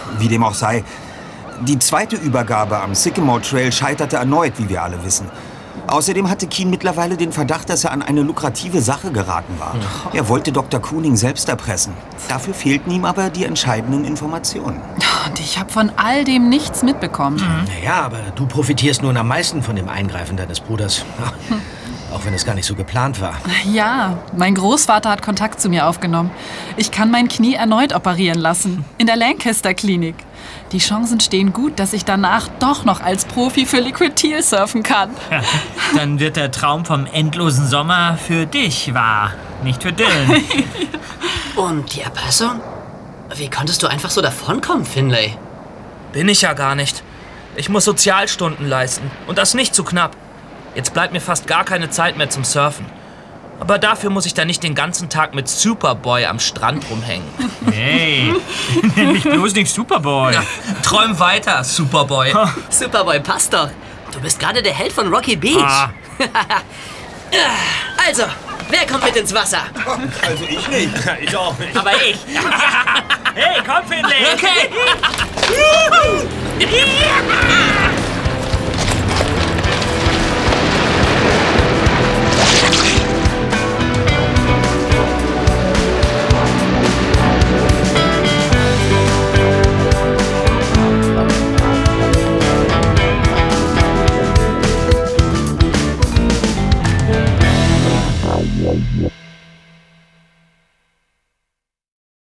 Wie dem auch sei, die zweite Übergabe am Sycamore Trail scheiterte erneut, wie wir alle wissen. Außerdem hatte Keen mittlerweile den Verdacht, dass er an eine lukrative Sache geraten war. Er wollte Dr. Kooning selbst erpressen. Dafür fehlten ihm aber die entscheidenden Informationen. Und ich habe von all dem nichts mitbekommen. Naja, aber du profitierst nun am meisten von dem Eingreifen deines Bruders. Auch wenn es gar nicht so geplant war. Ja, mein Großvater hat Kontakt zu mir aufgenommen. Ich kann mein Knie erneut operieren lassen. In der Lancaster-Klinik. Die Chancen stehen gut, dass ich danach doch noch als Profi für Liquid Teal surfen kann. Dann wird der Traum vom endlosen Sommer für dich wahr, nicht für Dylan. Und die Erpressung? Wie konntest du einfach so davonkommen, Finlay? Bin ich ja gar nicht. Ich muss Sozialstunden leisten und das nicht zu knapp. Jetzt bleibt mir fast gar keine Zeit mehr zum Surfen. Aber dafür muss ich da nicht den ganzen Tag mit Superboy am Strand rumhängen. Hey, nenn mich bloß nicht Superboy. Ja, träum weiter, Superboy. Superboy, passt doch. Du bist gerade der Held von Rocky Beach. Also, wer kommt mit ins Wasser? Also ich nicht. Ich auch nicht. Aber ich. Hey, komm, Finlay. Okay.